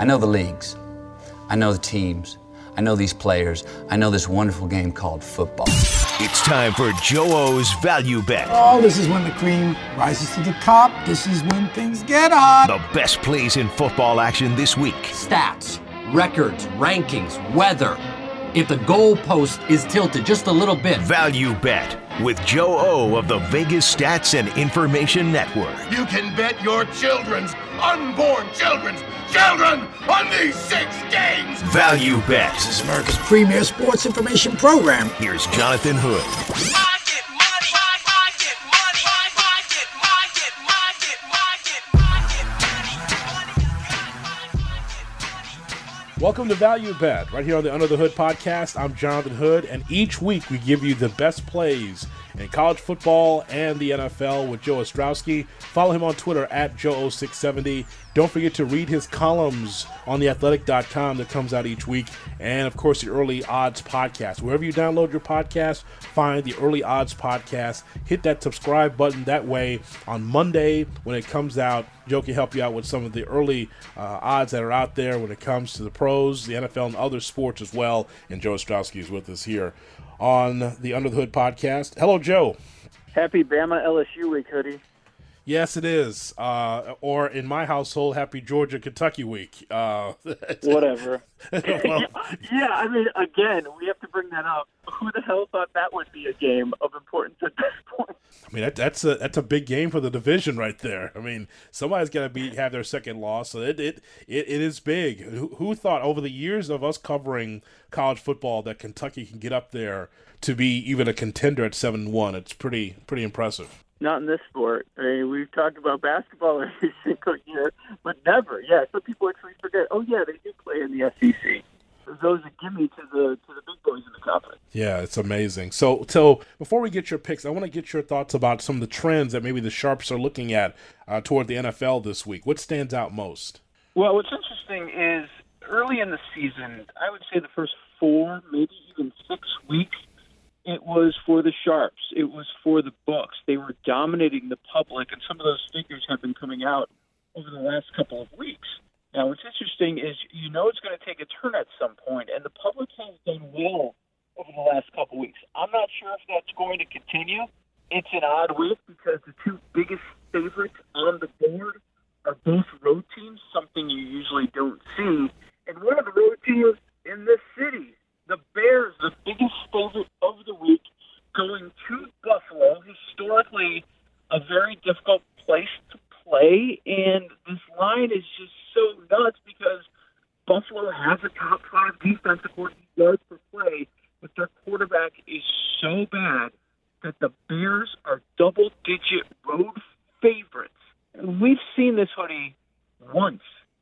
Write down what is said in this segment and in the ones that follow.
I know the leagues. I know the teams. I know these players. I know this wonderful game called football. It's time for Joe O's Value Bet. Oh, this is when the cream rises to the top. This is when things get hot. The best plays in football action this week. Stats, records, rankings, weather. If the goalpost is tilted just a little bit. Value Bet with Joe O of the Vegas Stats and Information Network. You can bet your unborn children on these 6 games. Value Bet. This is America's premier sports information program. Here's Jonathan Hood. Welcome to Value Bet, right here on the Under the Hood podcast. I'm Jonathan Hood, and each week we give you the best plays in college football and the NFL with Joe Ostrowski. Follow him on Twitter at Joe0670. Don't forget to read his columns on theathletic.com that comes out each week. And, of course, the Early Odds podcast. Wherever you download your podcast, find the Early Odds podcast. Hit that subscribe button. That way, on Monday, when it comes out, Joe can help you out with some of the early odds that are out there when it comes to the pros, the NFL, and other sports as well. And Joe Ostrowski is with us here on the Under the Hood podcast. Hello, Joe. Happy Bama LSU week, Hoodie. Yes, it is. Or in my household, happy Georgia Kentucky week. Whatever. Well, yeah, I mean, again, we have to bring that up. Who the hell thought that would be a game of importance at this point? I mean, that's a big game for the division right there. I mean, somebody's got to have their second loss, so it is big. Who thought over the years of us covering college football that Kentucky can get up there to be even a contender at 7-1? It's pretty impressive. Not in this sport. I mean, we've talked about basketball every single year, but never. Yeah, some people actually forget. Oh, yeah, they do play in the SEC. Those are gimme to the big boys in the conference. Yeah, it's amazing. So before we get your picks, I want to get your thoughts about some of the trends that maybe the Sharps are looking at toward the NFL this week. What stands out most? Well, what's interesting is early in the season, I would say the first 4, maybe even 6 weeks, it was for the Sharps. It was for the books. They were dominating the public, and some of those figures have been coming out over the last couple of weeks. Now, what's interesting is it's going to take a turn at some point, and the public has done well over the last couple of weeks. I'm not sure if that's going to continue. It's an odd week because the 2 biggest favorites on the board are both road teams, something you usually don't see. And one of the road teams in this city, the Bears, the biggest favorite of the week, going to Buffalo, historically a very difficult place to play, and this line is just so nuts because Buffalo has a top 5 defense according to yards per play, but their quarterback is so bad that the Bears are double-digit road favorites. And we've seen this, Hoodie, once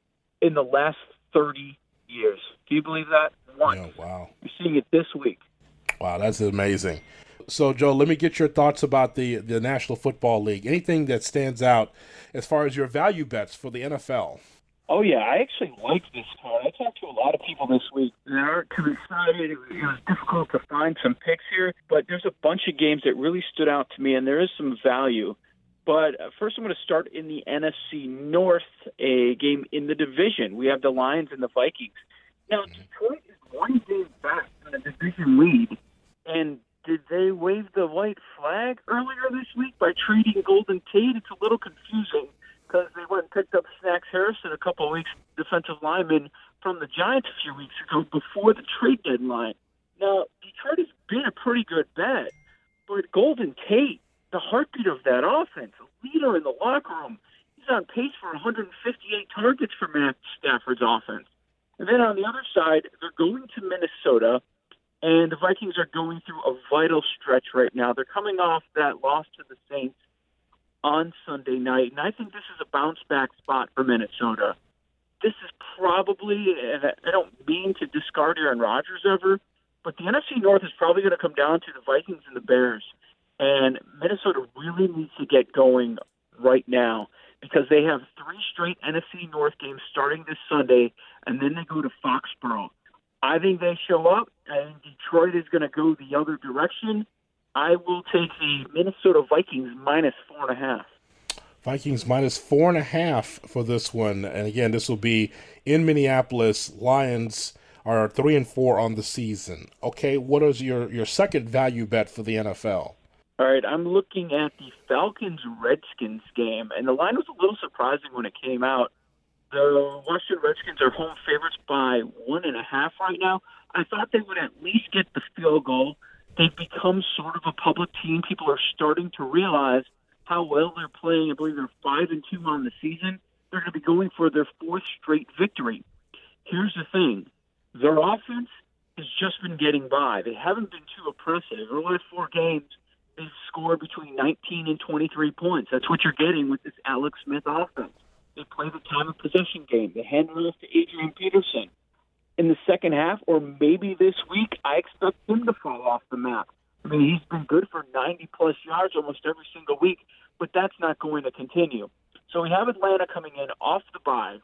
in the last 30 years. Do you believe that? Once. Yeah, wow. We're seeing it this week. Wow, that's amazing. So, Joe, let me get your thoughts about the National Football League. Anything that stands out as far as your value bets for the NFL? Oh, yeah, I actually like this card. I talked to a lot of people this week that aren't too excited. It was difficult to find some picks here, but there's a bunch of games that really stood out to me, and there is some value. But first I'm going to start in the NFC North, a game in the division. We have the Lions and the Vikings. Now, Detroit is 1 game back in the division lead, and did they wave the white flag earlier this week by trading Golden Tate? It's a little confusing because they went and picked up Snacks Harrison a couple of weeks, defensive lineman from the Giants a few weeks ago before the trade deadline. Now, Detroit has been a pretty good bet, but Golden Tate, the heartbeat of that offense, a leader in the locker room, he's on pace for 158 targets for Matt Stafford's offense. And then on the other side, they're going to Minnesota, and the Vikings are going through a vital stretch right now. They're coming off that loss to the Saints on Sunday night, and I think this is a bounce-back spot for Minnesota. This is probably, and I don't mean to discard Aaron Rodgers ever, but the NFC North is probably going to come down to the Vikings and the Bears. And Minnesota really needs to get going right now because they have 3 straight NFC North games starting this Sunday, and then they go to Foxborough. I think they show up, and Detroit is going to go the other direction. I will take the Minnesota Vikings minus 4.5. Vikings minus 4.5 for this one. And again, this will be in Minneapolis. Lions are 3-4 on the season. Okay, what is your second value bet for the NFL? All right, I'm looking at the Falcons-Redskins game, and the line was a little surprising when it came out. The Washington Redskins are home favorites by 1.5 right now. I thought they would at least get the field goal. They've become sort of a public team. People are starting to realize how well they're playing. I believe they're 5-2 on the season. They're going to be going for their 4th straight victory. Here's the thing. Their offense has just been getting by. They haven't been too oppressive. In the last 4 games, they've scored between 19 and 23 points. That's what you're getting with this Alex Smith offense. They play the time of possession game. They hand it off to Adrian Peterson. In the second half, or maybe this week, I expect him to fall off the map. I mean, he's been good for 90-plus yards almost every single week, but that's not going to continue. So we have Atlanta coming in off the bye,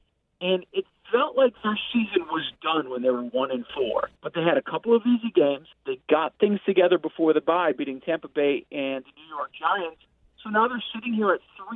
and it felt like their season was done when they were 1-4. But they had a couple of easy games. They got things together before the bye, beating Tampa Bay and the New York Giants. So now they're sitting here at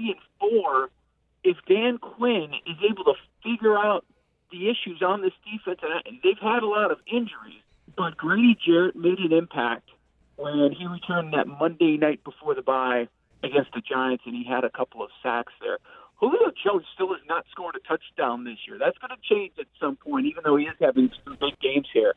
3-4. If Dan Quinn is able to figure out the issues on this defense, and they've had a lot of injuries, but Grady Jarrett made an impact when he returned that Monday night before the bye against the Giants, and he had a couple of sacks there. Julio Jones still has not scored a touchdown this year. That's going to change at some point, even though he is having some big games here.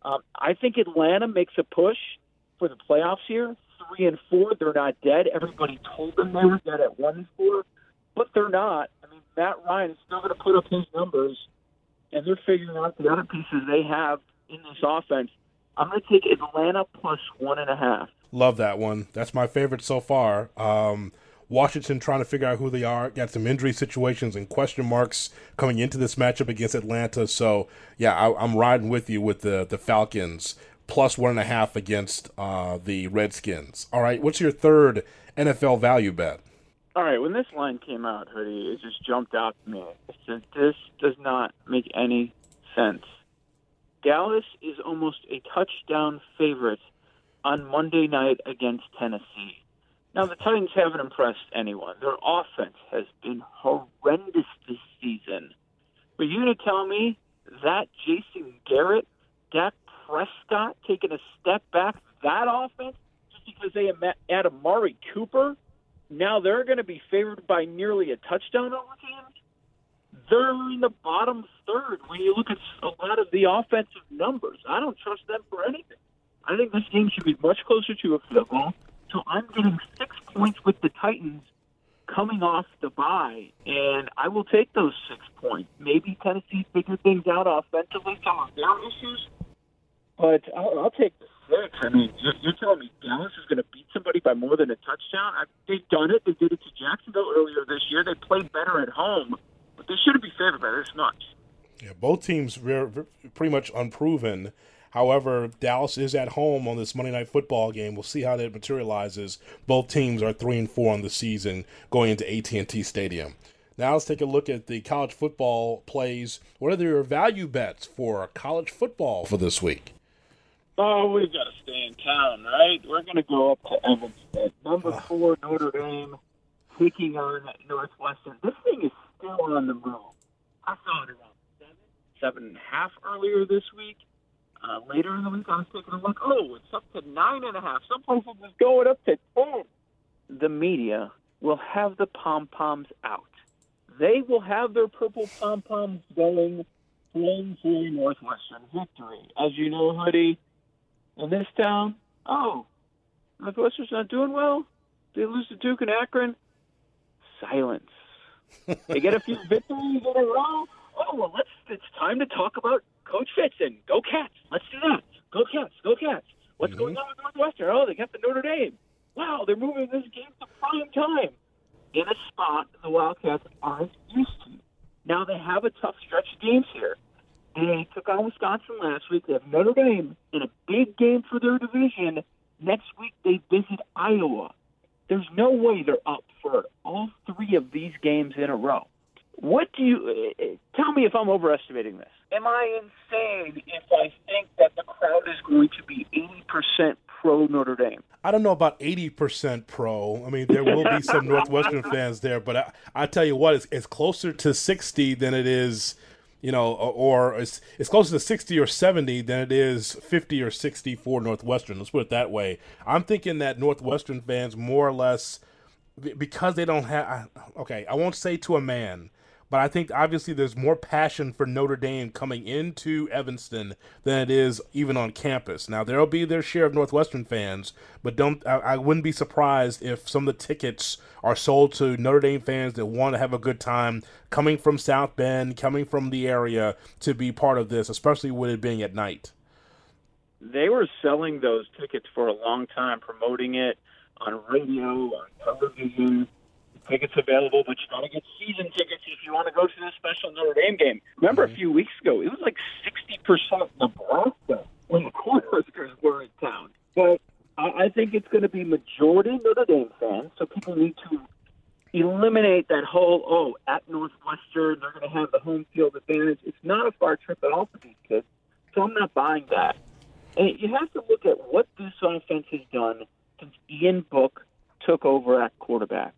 I think Atlanta makes a push for the playoffs here. 3-4, they're not dead. Everybody told them they were dead at 1-4, but they're not. I mean, Matt Ryan is still going to put up his numbers, and they're figuring out the other pieces they have in this offense. I'm going to take Atlanta plus 1.5. Love that one. That's my favorite so far. Washington trying to figure out who they are. Got some injury situations and question marks coming into this matchup against Atlanta. So, yeah, I'm riding with you with the Falcons plus 1.5 against the Redskins. All right, what's your third NFL value bet? All right, when this line came out, Hoodie, it just jumped out to me. I said, this does not make any sense. Dallas is almost a touchdown favorite on Monday night against Tennessee. Now, the Titans haven't impressed anyone. Their offense has been horrendous this season. But you're going to tell me that Jason Garrett, Dak Prescott taking a step back, that offense, just because they add Amari Cooper, now they're going to be favored by nearly a touchdown over teams? They're in the bottom third when you look at a lot of the offensive numbers. I don't trust them for anything. I think this game should be much closer to a field goal. So I'm getting 6 points with the Titans coming off the bye, and I will take those 6 points. Maybe Tennessee figured things out offensively, some of their issues, but I'll take the 6. I mean, you're telling me Dallas is going to beat somebody by more than a touchdown? They've done it. They did it to Jacksonville earlier this year. They played better at home, but they shouldn't be favored by this much. Yeah, both teams pretty much unproven. However, Dallas is at home on this Monday Night Football game. We'll see how that materializes. Both teams are 3-4 on the season going into AT&T Stadium. Now let's take a look at the college football plays. What are your value bets for college football for this week? Oh, we've got to stay in town, right? We're going to go up to Evanston. Number 4, Notre Dame, taking on Northwestern. This thing is still on the move. I saw it around 7.5 earlier this week. Later in the week, I was taking a look. Oh, it's up to 9.5. Some places it's going up to 10. The media will have the pom-poms out. They will have their purple pom-poms going playing for Northwestern victory. As you know, Hoodie, in this town, Northwestern's not doing well. They lose to Duke and Akron. Silence. They get a few victories in a row. Oh, well, it's time to talk about Coach Fitz and go Cats. Let's do that. Go Cats. Go Cats. What's going on with Northwestern? Oh, they got the Notre Dame. Wow, they're moving this game to prime time in a spot the Wildcats aren't used to. Now they have a tough stretch of games here. They took on Wisconsin last week. They have Notre Dame in a big game for their division. Next week they visit Iowa. There's no way they're up for all 3 of these games in a row. What do you tell me if I'm overestimating this? Am I insane if I think that the crowd is going to be 80% pro Notre Dame. I don't know about 80% pro. I mean, there will be some Northwestern fans there, but I tell you what, it's closer to 60 than it is, or it's closer to 60 or 70 than it is 50 or 60 for Northwestern. Let's put it that way. I'm thinking that Northwestern fans more or less, because they don't have, I won't say to a man, but I think obviously there's more passion for Notre Dame coming into Evanston than it is even on campus. Now, there'll be their share of Northwestern fans, but I wouldn't be surprised if some of the tickets are sold to Notre Dame fans that want to have a good time coming from South Bend, coming from the area to be part of this, especially with it being at night. They were selling those tickets for a long time, promoting it on radio, on television. Tickets available, but you got to get season tickets if you want to go to this special Notre Dame game. Remember a few weeks ago, it was like 60% Nebraska when the Cornhuskers were in town. But I think it's going to be majority Notre Dame fans, so people need to eliminate that whole, at Northwestern, they're going to have the home field advantage. It's not a far trip at all for these kids, so I'm not buying that. And you have to look at what this offense has done since Ian Book took over at quarterback.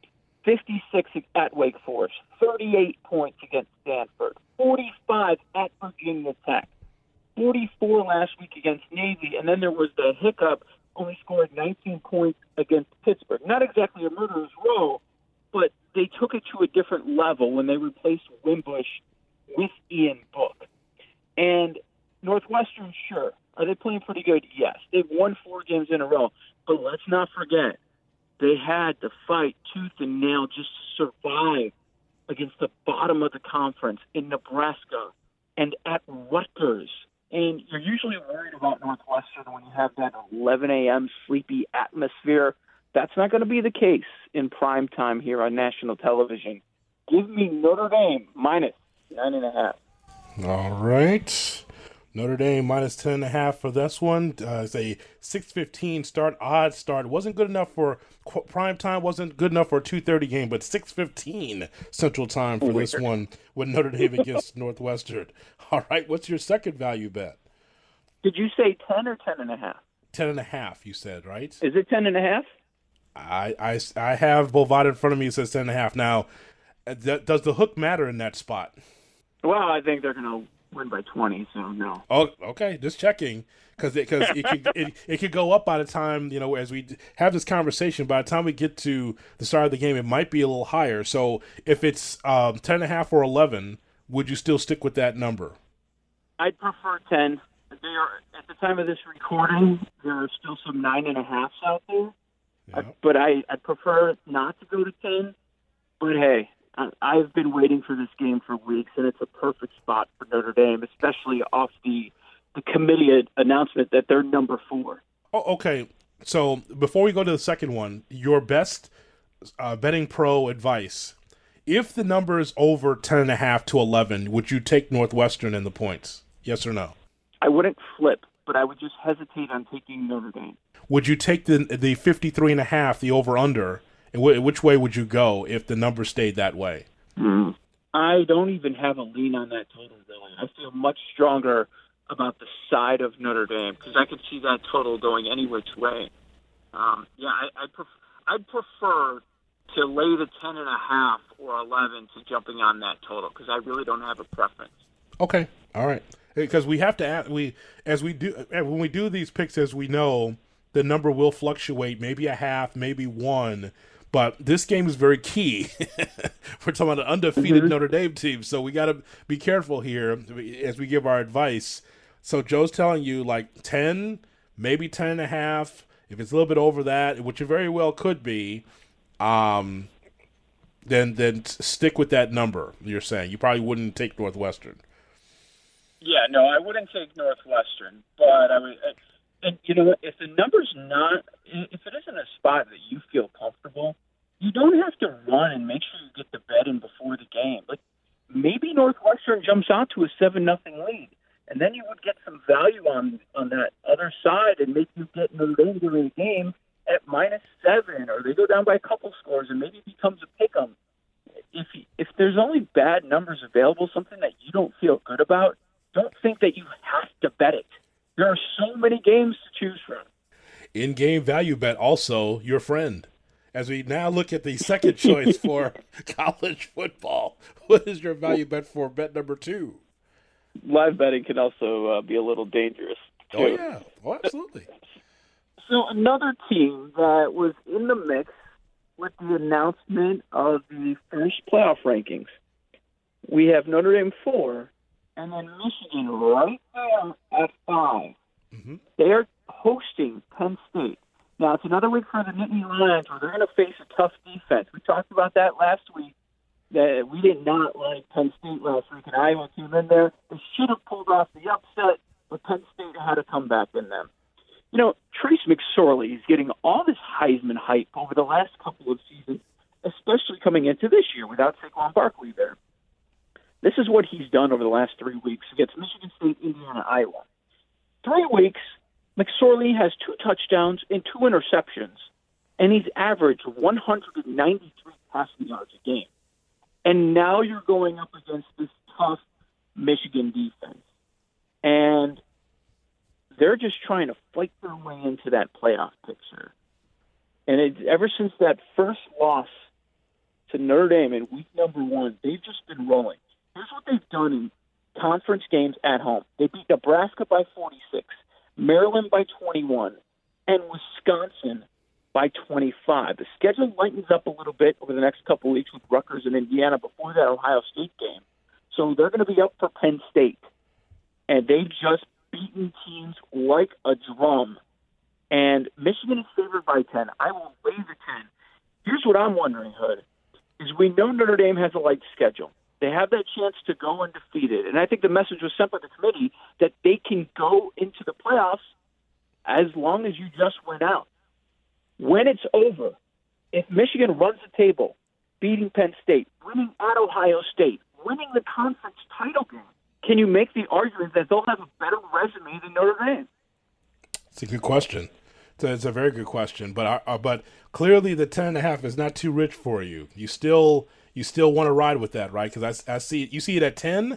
56 at Wake Forest, 38 points against Stanford, 45 at Virginia Tech, 44 last week against Navy, and then there was the hiccup, only scored 19 points against Pittsburgh. Not exactly a murderer's row, but they took it to a different level when they replaced Wimbush with Ian Book. And Northwestern, sure. Are they playing pretty good? Yes. They've won 4 games in a row, but let's not forget, they had to fight tooth and nail just to survive against the bottom of the conference in Nebraska and at Rutgers. And you're usually worried about Northwestern when you have that 11 a.m. sleepy atmosphere. That's not going to be the case in prime time here on national television. Give me Notre Dame minus 9.5. All right. Notre Dame minus 10.5 for this one. It's a 6:15 start, odd start. Wasn't good enough for prime time. Wasn't good enough for a 2:30 game, but 6:15 Central Time for this one with Notre Dame against Northwestern. All right, what's your second value bet? Did you say 10 or 10.5? 10.5. You said, right? Is it 10.5? I have Bovada in front of me. It says 10.5. Now, does the hook matter in that spot? Well, I think they're going to win by 20, so no. Oh, okay. Just checking, because it could go up by the time, as we have this conversation. By the time we get to the start of the game, it might be a little higher. So if it's 10.5 or 11, would you still stick with that number? I'd prefer 10. At the time of this recording, there are still some 9.5s out there. Yeah. But I'd prefer not to go to 10. But hey, I've been waiting for this game for weeks, and it's a perfect spot for Notre Dame, especially off the committee announcement that they're number 4. Oh, okay. So before we go to the second one, your best betting pro advice: if the number is over 10.5 to 11, would you take Northwestern in the points? Yes or no? I wouldn't flip, but I would just hesitate on taking Notre Dame. Would you take the 53.5, the over/under? And which way would you go if the number stayed that way? I don't even have a lean on that total, Billy. I feel much stronger about the side of Notre Dame because I could see that total going any which way. I'd prefer to lay the 10.5 or 11 to jumping on that total because I really don't have a preference. Okay, all right. Because we have to add, when we do these picks, as we know, the number will fluctuate, maybe a half, maybe 1. But this game is very key. We're talking about an undefeated Notre Dame team, so we got to be careful here as we give our advice. So Joe's telling you like 10, maybe 10.5. If it's a little bit over that, which it very well could be, then stick with that number. You're saying you probably wouldn't take Northwestern. Yeah, no, I wouldn't take Northwestern, but I would. And you know what? If the number's not, if it isn't a spot that you feel comfortable, you don't have to run and make sure you get the bet in before the game. Like maybe Northwestern jumps out to a 7-0 lead, and then you would get some value on that other side and make you get Notre Dame during the game at -7, or they go down by a couple scores and maybe it becomes a pick'em. If there's only bad numbers available, something that you don't feel good about, don't think that you have to bet it. There are so many games to choose from. in-game value bet also your friend. As we now look at the second choice for college football, what is your value bet for bet number 2? Live betting can also be a little dangerous, too. Oh, yeah. Oh, absolutely. So another team that was in the mix with the announcement of the first playoff rankings, we have Notre Dame 4, and then Michigan right there at 5. Mm-hmm. They are hosting Penn State. Now, it's another week for the Nittany Lions where they're going to face a tough defense. We talked about that last week, that we did not like Penn State last week, and Iowa came in there. They should have pulled off the upset, but Penn State had to come back in them. You know, Trace McSorley is getting all this Heisman hype over the last couple of seasons, especially coming into this year without Saquon Barkley there. This is what he's done over the last 3 weeks against Michigan State, Indiana, Iowa. 3 weeks, McSorley has 2 touchdowns and 2 interceptions, and he's averaged 193 passing yards a game. And now you're going up against this tough Michigan defense. And they're just trying to fight their way into that playoff picture. And ever since that first loss to Notre Dame in week number 1, they've just been rolling. Here's what they've done in conference games at home. They beat Nebraska by 46, Maryland by 21, and Wisconsin by 25. The schedule lightens up a little bit over the next couple of weeks with Rutgers and Indiana before that Ohio State game. So they're going to be up for Penn State. And they've just beaten teams like a drum. And Michigan is favored by 10. I will lay the 10. Here's what I'm wondering, Hood, is we know Notre Dame has a light schedule. They have that chance to go undefeated. And I think the message was sent by the committee that they can go into the playoffs as long as you just went out. When it's over, if Michigan runs the table, beating Penn State, winning at Ohio State, winning the conference title game, can you make the argument that they'll have a better resume than Notre Dame? It's a good question. It's a very good question. But clearly the 10.5 is not too rich for you. You still want to ride with that, right? Because I see you see it at 10.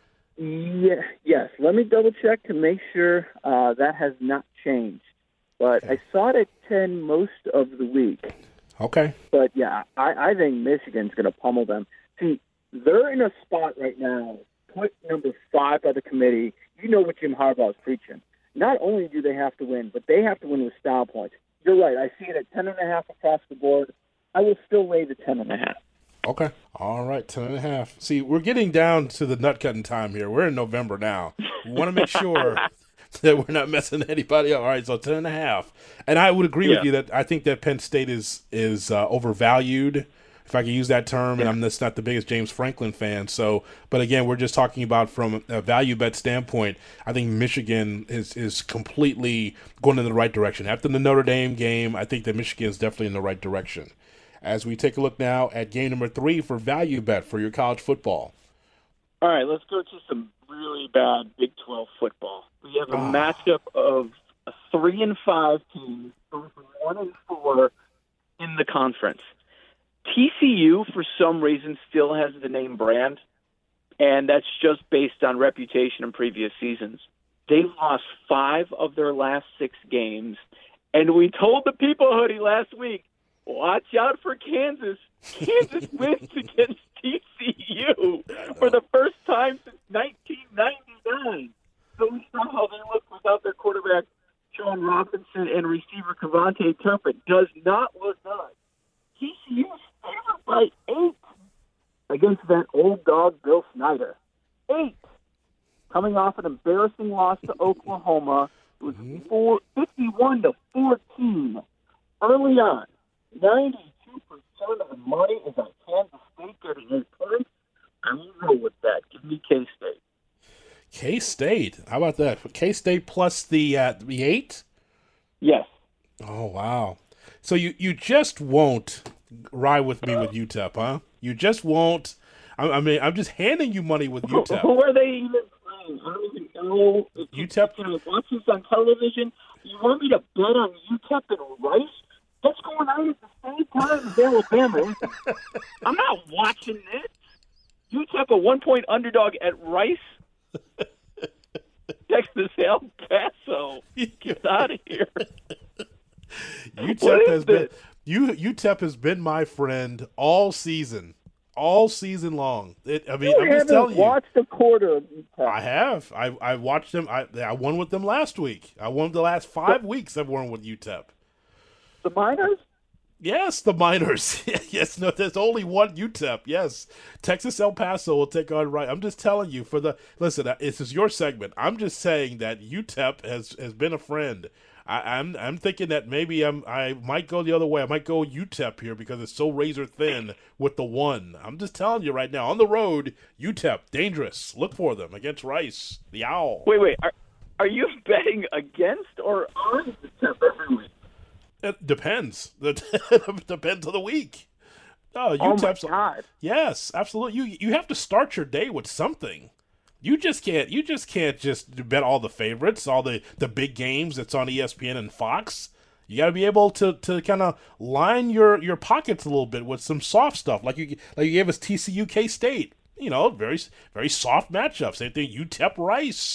Yeah. Yes. Let me double check to make sure that has not changed. But okay. I saw it at 10 most of the week. Okay. But yeah, I think Michigan's going to pummel them. See, they're in a spot right now, put number 5 by the committee. You know what Jim Harbaugh is preaching. Not only do they have to win, but they have to win with style points. You're right. I see it at 10.5 across the board. I will still lay the 10.5. Okay. All right, 10.5. See, we're getting down to the nut-cutting time here. We're in November now. We want to make sure that we're not messing anybody up. All right, so 10.5. And I would agree with you that I think that Penn State is overvalued, if I can use that term, and I'm just not the biggest James Franklin fan. So, but again, we're just talking about from a value bet standpoint. I think Michigan is completely going in the right direction. After the Notre Dame game, I think that Michigan is definitely in the right direction. As we take a look now at game number 3 for value bet for your college football. All right, let's go to some really bad Big 12 football. We have a matchup of a 3-5 team, both 1-4 in the conference. TCU, for some reason, still has the name brand, and that's just based on reputation in previous seasons. They've lost 5 of their last 6 games, and we told the people, Hoodie, last week, watch out for Kansas. Kansas wins against TCU for the first time since 1999. So we saw how they look without their quarterback, Sean Robinson, and receiver Cavante Turpin. Does not look good. TCU is favored by 8 against that old dog, Bill Snyder. 8. Coming off an embarrassing loss to Oklahoma. It was 51-14. Early on, 92% of the money is on Kansas State getting 8 points. I will roll with that. Give me K-State. K-State? How about that? K-State plus the 8? Yes. Oh, wow. So you just won't ride with me with UTEP, huh? You just won't. I mean, I'm just handing you money with UTEP. Who are they even playing? I don't even know. UTEP? You know, watch this on television. You want me to bet on UTEP and Rice? That's going on at the same time as Alabama. I'm not watching this. UTEP a 1-point underdog at Rice. Texas El Paso. Get out of here. UTEP has been UTEP has been my friend all season long. I'm just telling you. Watched a quarter of UTEP. I have. I watched them. I won with them last week. I won the last 5 weeks. I've won with UTEP. The Miners? Yes, the Miners. Yes, no, there's only one UTEP. Yes, Texas El Paso will take on right. I'm just telling you listen. This is your segment. I'm just saying that UTEP has been a friend. I'm thinking that maybe I might go the other way. I might go UTEP here because it's so razor thin with the one. I'm just telling you right now. On the road, UTEP dangerous. Look for them against Rice, the Owl. Wait. Are you betting against or on UTEP every week? It depends. It depends on the week. Oh, UTEP's, my God. Yes, absolutely. You have to start your day with something. You just can't just bet all the favorites, all the big games that's on ESPN and Fox. You got to be able to kind of line your pockets a little bit with some soft stuff, like you gave us TCU K-State. Very very soft matchup. Same thing, UTEP Rice.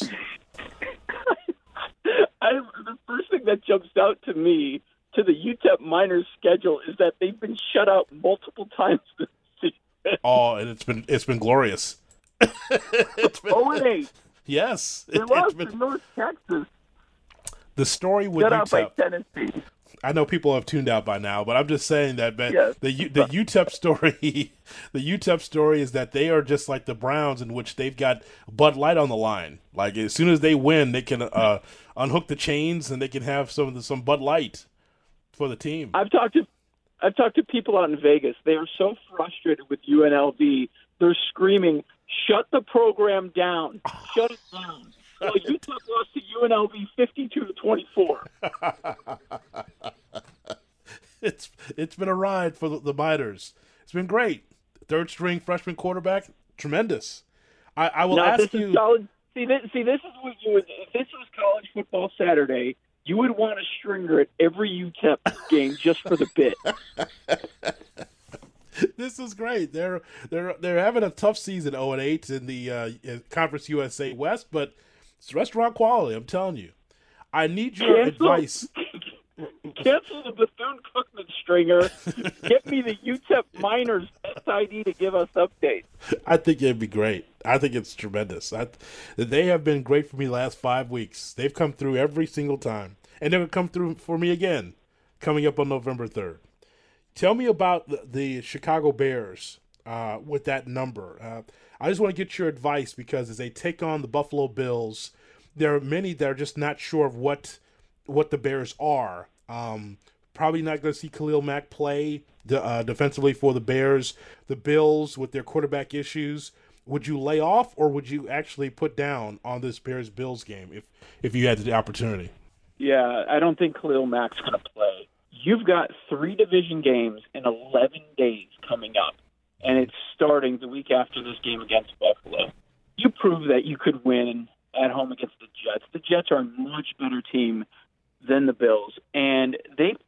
The first thing that jumps out to me to the UTEP Miners schedule is that they've been shut out multiple times this season. Oh, and it's been glorious. It's been 0-8. Yes, they lost to North Texas. The story with shut UTEP. Out by Tennessee. I know people have tuned out by now, but I'm just saying that yes. the UTEP story, the UTEP story is that they are just like the Browns, in which they've got Bud Light on the line. Like as soon as they win, they can unhook the chains and they can have some Bud Light for the team. I've talked to people out in Vegas. They are so frustrated with UNLV. They're screaming, "Shut the program down! Shut it down!" Well, UTEP lost to UNLV 52-24. It's been a ride for the Miners. It's been great. Third string freshman quarterback, tremendous. I will ask you. Solid. See, this is what you would. If this was college football Saturday, you would want a stringer at every UTEP game just for the bit. This is great. They're having a tough season, 0-8 in the Conference USA West, but it's restaurant quality. I'm telling you. I need your advice. Cancel the Bethune-Cookman stringer. Get me the UTEP Miners SID to give us updates. I think it'd be great. I think it's tremendous. They have been great for me the last 5 weeks. They've come through every single time. And they're going to come through for me again coming up on November 3rd. Tell me about the Chicago Bears with that number. I just want to get your advice because as they take on the Buffalo Bills, there are many that are just not sure of what the Bears are. Probably not going to see Khalil Mack play defensively for the Bears. The Bills with their quarterback issues. Would you lay off or would you actually put down on this Bears-Bills game if you had the opportunity? Yeah, I don't think Khalil Mack's going to play. You've got 3 division games in 11 days coming up, and it's starting the week after this game against Buffalo. You prove that you could win at home against the Jets. The Jets are a much better team than the Bills, and they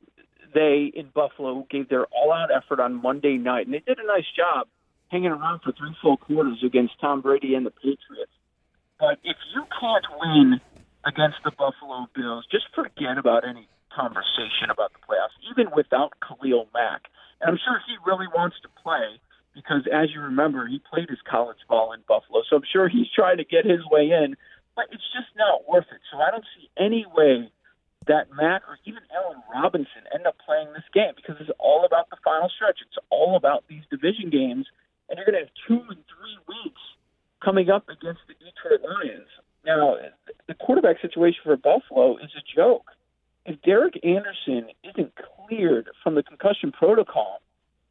in Buffalo gave their all-out effort on Monday night, and they did a nice job hanging around for 3 full quarters against Tom Brady and the Patriots. But if you can't win against the Buffalo Bills, just forget about any conversation about the playoffs, even without Khalil Mack. And I'm sure he really wants to play because, as you remember, he played his college ball in Buffalo, so I'm sure he's trying to get his way in, but it's just not worth it. So I don't see any way that Mack or even Allen Robinson end up playing this game because it's all about the final stretch. It's all about these division games, and you're going to have 2 and 3 weeks coming up against the Detroit Lions. Now, the quarterback situation for Buffalo is a joke. If Derek Anderson isn't cleared from the concussion protocol,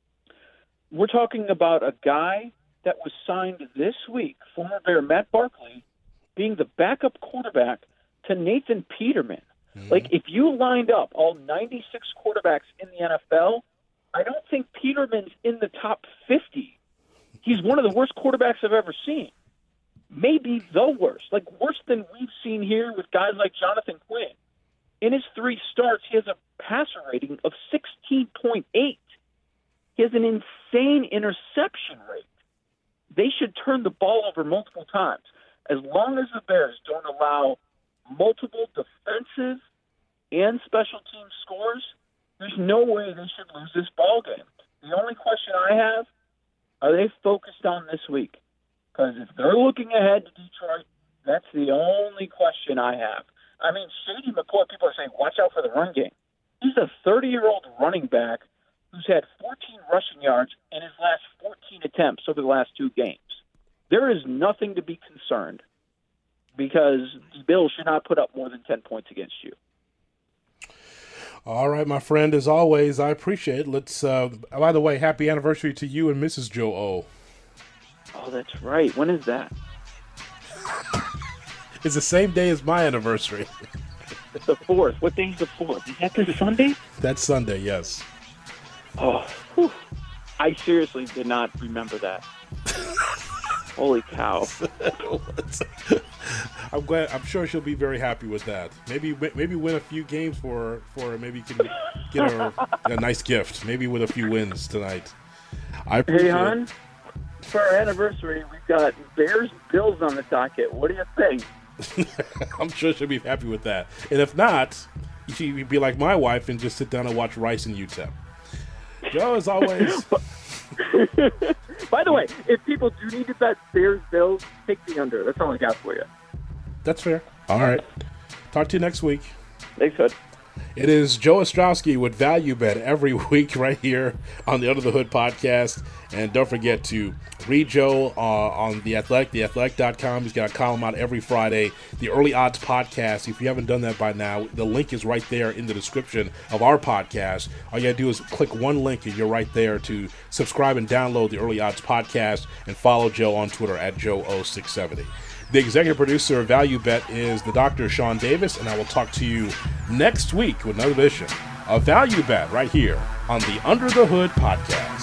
we're talking about a guy that was signed this week, former Bear Matt Barkley, being the backup quarterback to Nathan Peterman. Mm-hmm. Like, if you lined up all 96 quarterbacks in the NFL, I don't think Peterman's in the top 50. He's one of the worst quarterbacks I've ever seen. Maybe the worst. Like, worse than we've seen here with guys like Jonathan Quinn. In his 3 starts, he has a passer rating of 16.8. He has an insane interception rate. They should turn the ball over multiple times. As long as the Bears don't allow multiple defensive and special team scores, There's no way they should lose this ball game. The only question I have, are they focused on this week? Because if they're looking ahead to Detroit, that's the only question I have. I mean, Shady McCoy, people are saying, watch out for the run game. He's a 30-year-old running back who's had 14 rushing yards in his last 14 attempts over the last 2 games. There is nothing to be concerned because the Bills should not put up more than 10 points against you. All right, my friend, as always, I appreciate it. Let's, by the way, happy anniversary to you and Mrs. Joe O. Oh, that's right. When is that? It's the same day as my anniversary. It's the 4th. What day is the 4th? Is that this Sunday? That's Sunday, yes. Oh, whew. I seriously did not remember that. Holy cow. I'm sure she'll be very happy with that. Maybe win a few games for maybe you can get her a nice gift. Maybe with a few wins tonight. I appreciate Hey, hon, for our anniversary, we've got Bears-Bills on the docket. What do you think? I'm sure she'll be happy with that. And if not, she'd be like my wife and just sit down and watch Rice and UTEP. Joe, as always. By the way, if people do need to bet Bears-Bills, take the under. That's all I got for you. That's fair. All right. Talk to you next week. Thanks, Hood. It is Joe Ostrowski with Value Bet every week right here on the Under the Hood podcast. And don't forget to read Joe on The Athletic, theathletic.com. He's got a column out every Friday. The Early Odds podcast, if you haven't done that by now, the link is right there in the description of our podcast. All you got to do is click one link and you're right there to subscribe and download the Early Odds podcast and follow Joe on Twitter at Joe0670. The executive producer of Value Bet is the Dr. Sean Davis, and I will talk to you next week with another edition of Value Bet right here on the Under the Hood podcast.